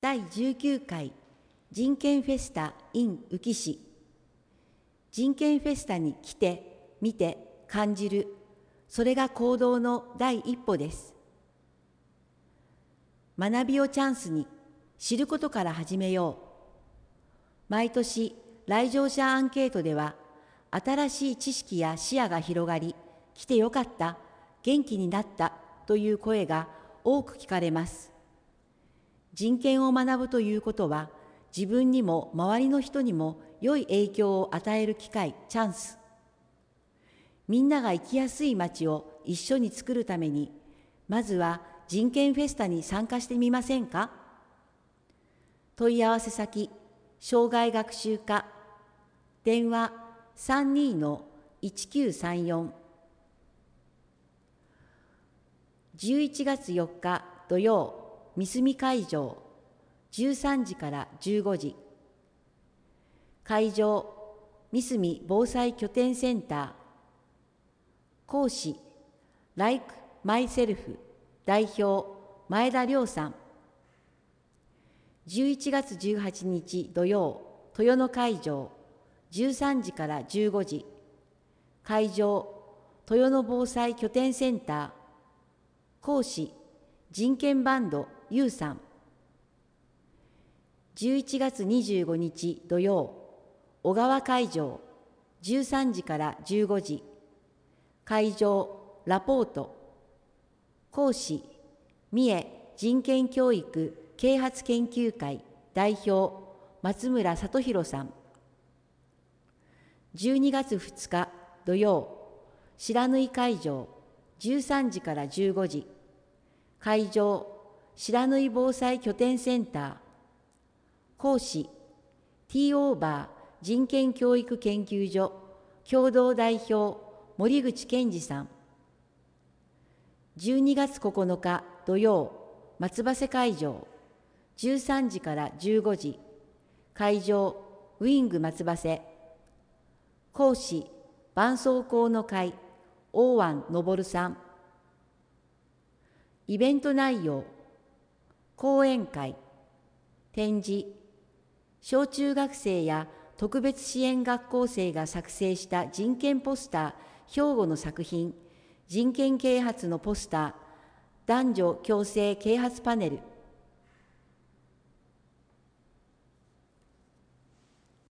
第19回人権フェスタ in 宇城市。人権フェスタに来て、見て、感じる、それが行動の第一歩です。学びをチャンスに、知ることから始めよう。毎年、来場者アンケートでは、新しい知識や視野が広がり、来てよかった、元気になったという声が多く聞かれます。人権を学ぶということは、自分にも周りの人にも良い影響を与える機会、チャンス。みんなが生きやすい街を一緒に作るために、まずは人権フェスタに参加してみませんか？問い合わせ先、障害学習課、電話32-1934。11月4日土曜、三隅会場、13時から15時。会場、三隅防災拠点センター。講師、Like Myself 代表、前田亮さん。11月18日土曜、豊野会場、13時から15時。会場、豊野防災拠点センター。講師、人権バンド、ゆうさん。11月25日土曜、小川会場、13時から15時。会場、ラポート。講師、三重人権教育啓発研究会代表、松村聡弘さん。12月2日土曜、白縫会場、13時から15時。会場、白縫防災拠点センター。講師、T オーバー人権教育研究所共同代表、森口健二さん。12月9日土曜、松葉瀬会場、13時から15時。会場、ウィング松葉瀬。講師、絆創膏の会、大湾昇さん。イベント内容、講演会、展示、小中学生や特別支援学校生が作成した人権ポスター、兵庫の作品、人権啓発のポスター、男女共生啓発パネル、